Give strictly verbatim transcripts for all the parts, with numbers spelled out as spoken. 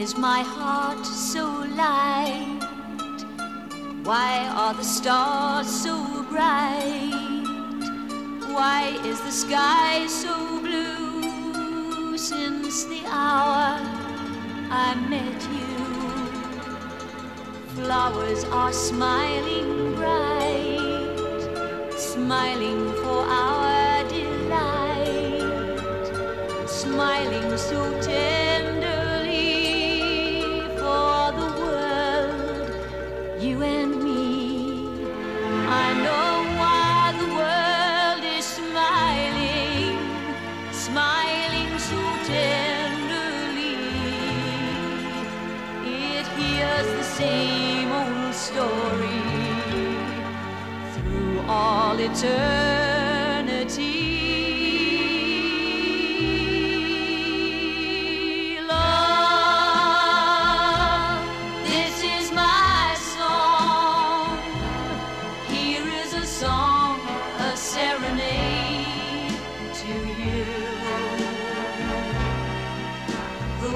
is my heart so light? Why are the stars so bright? Why is the sky so blue? Since the hour I met you, flowers are smiling bright, smiling for our delight, smiling so tenderly for the world, you and me. I know why the world is smiling, smiling so tenderly. It hears the same old story through all eternity. Love, this is my song. Here is a song, a serenade to you. The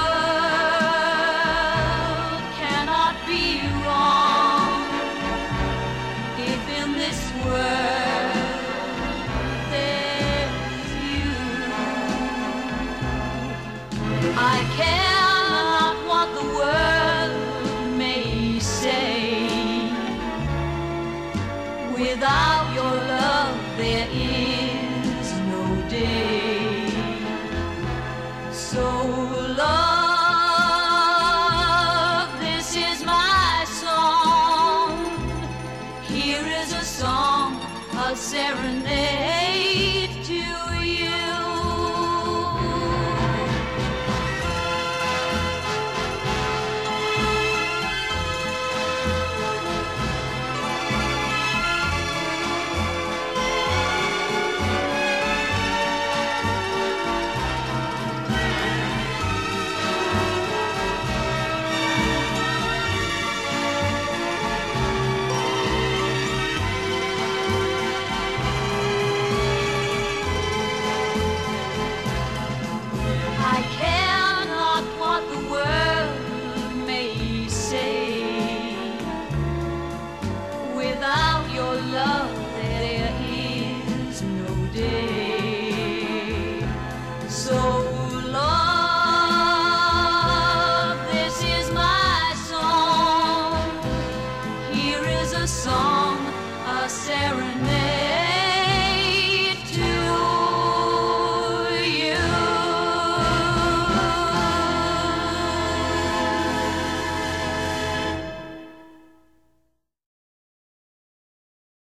world cannot be wrong if in this world there's you. I care not what the world may say. Without your love there is no day. So love, this is my song. Here is a song, a serenade.